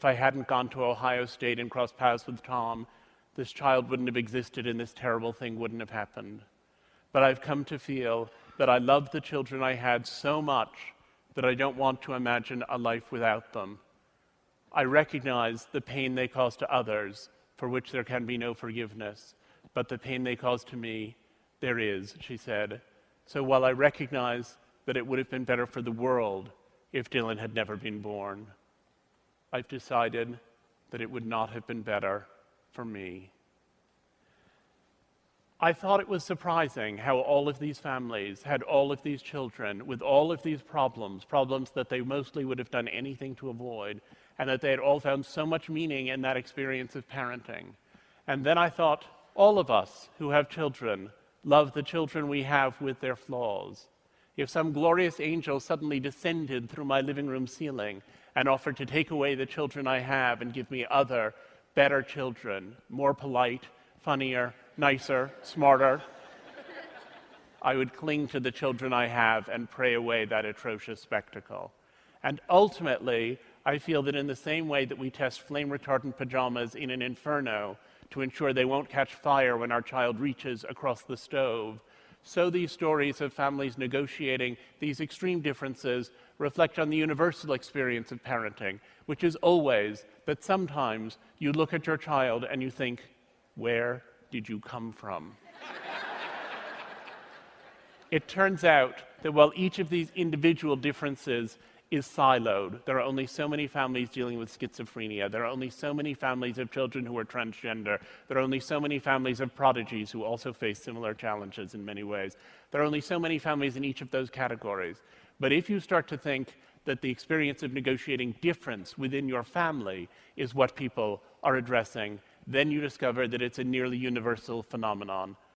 if I hadn't gone to Ohio State and crossed paths with Tom, this child wouldn't have existed and this terrible thing wouldn't have happened. But I've come to feel that I love the children I had so much that I don't want to imagine a life without them. I recognize the pain they cause to others, for which there can be no forgiveness, but the pain they cause to me, there is, she said. So while I recognize that it would have been better for the world if Dylan had never been born, I've decided that it would not have been better for me. I thought it was surprising how all of these families had all of these children with all of these problems that they mostly would have done anything to avoid, and that they had all found so much meaning in that experience of parenting. And then I thought, all of us who have children love the children we have with their flaws. If some glorious angel suddenly descended through my living room ceiling and offered to take away the children I have and give me other, better children, more polite, funnier, nicer, smarter, I would cling to the children I have and pray away that atrocious spectacle. And ultimately, I feel that in the same way that we test flame-retardant pajamas in an inferno to ensure they won't catch fire when our child reaches across the stove, so these stories of families negotiating these extreme differences reflect on the universal experience of parenting, which is always that sometimes you look at your child and you think, where did you come from? It turns out that while each of these individual differences is siloed, there are only so many families dealing with schizophrenia, there are only so many families of children who are transgender, there are only so many families of prodigies who also face similar challenges in many ways. There are only so many families in each of those categories. But if you start to think that the experience of negotiating difference within your family is what people are addressing, then you discover that it's a nearly universal phenomenon.